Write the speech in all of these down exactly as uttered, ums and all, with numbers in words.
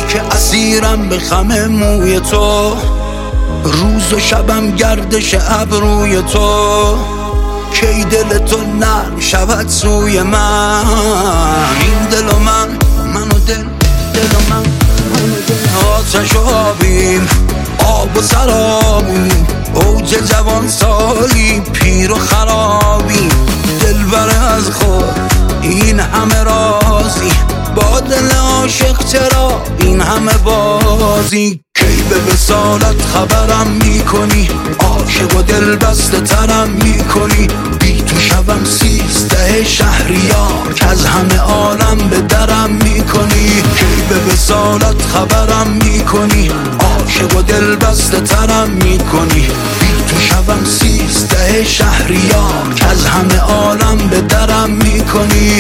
که اسیرم به خم موی تو، روز و شبم گردش ابروی تو. کی دل تو نرم شود سوی من، این دل و من، من و دل، دل و من، من و دل. آتش و آبیم، آب و سرابیم، اوج جوان سالی، پیر و خرابیم. دلبر از خود این همه رازی، با دل عاشق چرا این همه بازی؟ کی به وصالت خبرم میکنی، عاشق و دل بسته ترم میکنی. بی تو شبم سیزده شهریار، که از همه عالم به درم میکنی. کی به وصالت خبرم میکنی، عاشق و دل بسته ترم میکنی. بی تو شبم سیزده شهریار، که از همه عالم به درم میکنی.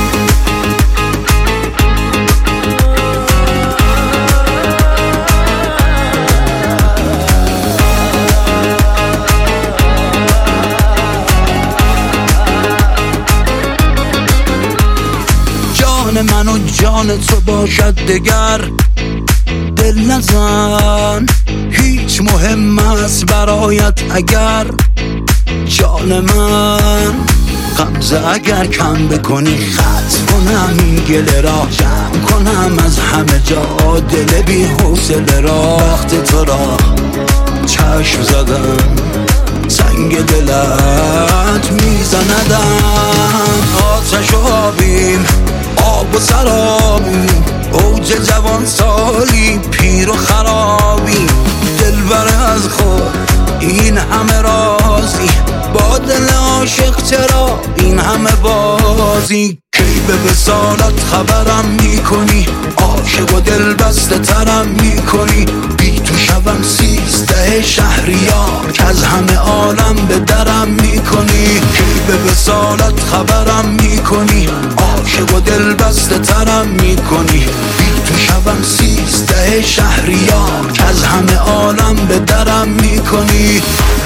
من و جان تو باشد دگر، دل نزن هیچ مهم است برایت اگر. جان من غمزه اگر کم بکنی، خط کنم این گله را، جمع کنم از همه جا دل بی حوصله را. وقت تو را چشم زدم، سنگ دلت میزندم. آتش و آبیم، آب و سرابیم، اوج جوان سالی، پیر و خرابیم. دلبر از خود این همه رازی، با دل عاشق چرا این همه بازی؟ کی به وصالت خبرم میکنی، عاشق و دل بسته ترم میکنی. بی تو شبم سیزده شهریار، که از همه عالم به درم میکنی. کی به وصالت خبرم میکنی، عاشق و دل بسته ترم میکنی. بی تو شبم سیزده شهریار، که از همه عالم به درم میکنی.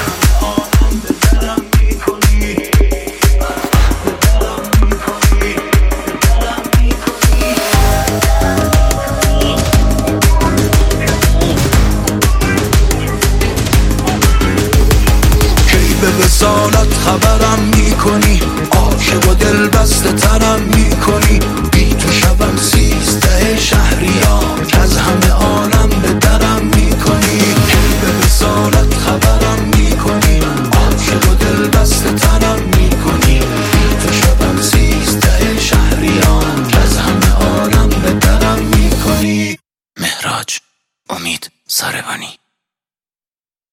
به وصالت خبرم میکنی، عاشق و دل بسته ترم میکنی. بی تو شبم سیزده شهریار، که از همه عالم به درم میکنی. به وصالت خبرم میکنی، عاشق و دل بسته ترم میکنی. بی تو شبم سیزده شهریار، که از همه عالم به درم میکنی. مهراج امید ساربانی.